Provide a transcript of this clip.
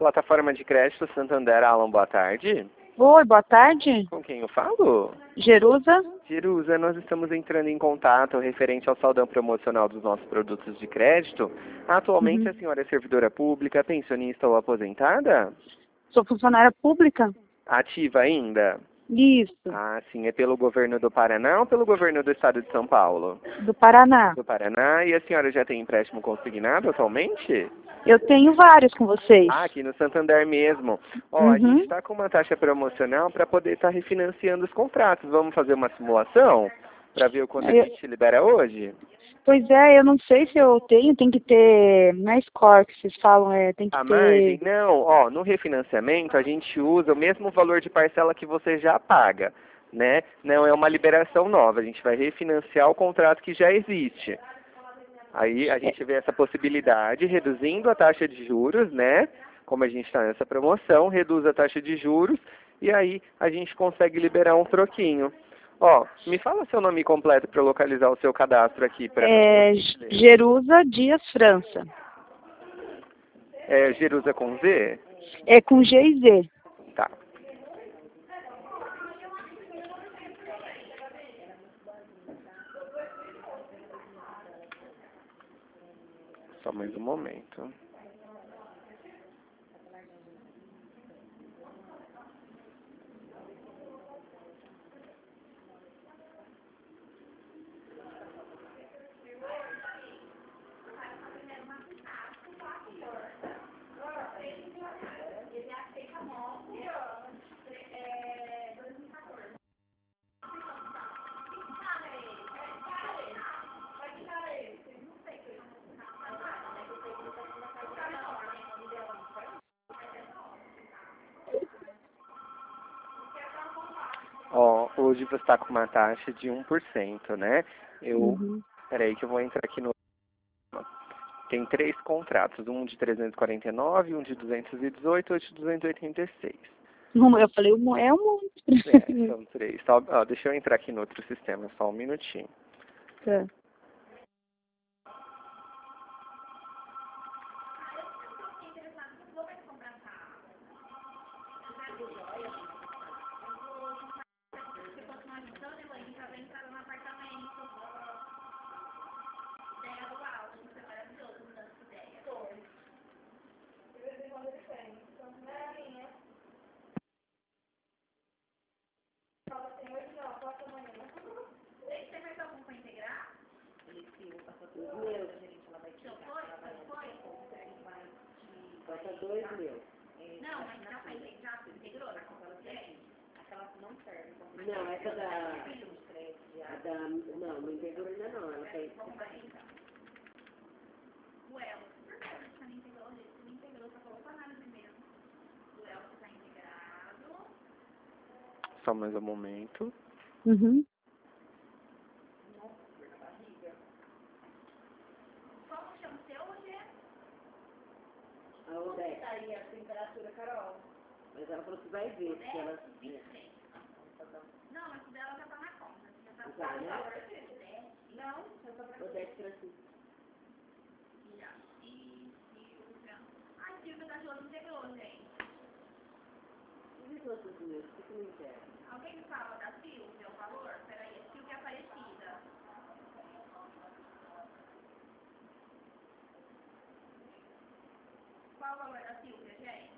plataforma de crédito Santander. Alan, boa tarde. Oi, boa tarde. Com quem eu falo? Jerusa. Jerusa, nós estamos entrando em contato referente ao saldão promocional dos nossos produtos de crédito. Atualmente a senhora é servidora pública, pensionista ou aposentada? Sou funcionária pública. Ativa ainda? Isso, Ah, sim. É pelo governo do Paraná ou pelo governo do estado de São Paulo? do Paraná. Do Paraná. E a senhora já tem empréstimo consignado atualmente? Eu tenho vários com vocês. Ah, aqui no Santander mesmo. Ó, a gente está com uma taxa promocional para poder estar refinanciando os contratos. Vamos fazer uma simulação para ver o quanto a gente libera hoje? Pois é, eu não sei se eu tenho, tem que ter, não é score que vocês falam, tem que A ter... margem? Não, ó, no refinanciamento a gente usa o mesmo valor de parcela que você já paga, né? Não é uma liberação nova, a gente vai refinanciar o contrato que já existe. Aí a gente vê essa possibilidade, reduzindo a taxa de juros, né? Como a gente está nessa promoção, reduz a taxa de juros e aí a gente consegue liberar um troquinho. Ó, me fala seu nome completo para eu localizar o seu cadastro aqui. Jerusa Dias França. É Jerusa com Z? É com G e Z. Tá. Só mais um momento. Ó, hoje você está com uma taxa de 1%, né? Peraí que eu vou entrar aqui no... Tem 3 contratos, um de 349, um de 218 e outro de 286. Eu falei, é um... São 3. Só, ó, deixa eu entrar aqui no outro sistema, só um minutinho. Tá. Bota 2 mil. Não, mas já se integrou na conta do gerente? Aquela não serve. Não, essa não, não integrou ainda não. Ela tem... O Elo, você não integrou, só colocou análise mesmo. O Elo está integrado. Só mais um momento. Como chama o seu, Gê? A Odete. Tá aí a temperatura, Carol? Mas ela falou que vai ver. Se ela... 23. Não, mas o dela já tá na conta. Já tá Já, né? Não, já tá pra Odete Francisco. Já. E Silvia. Ai, Silvia da Joana integrou, gente. E os outros meus? O que não integra? Alguém me fala da Silvia, o valor? Peraí, a Silvia Aparecida. Qual o valor da Silvia, gente?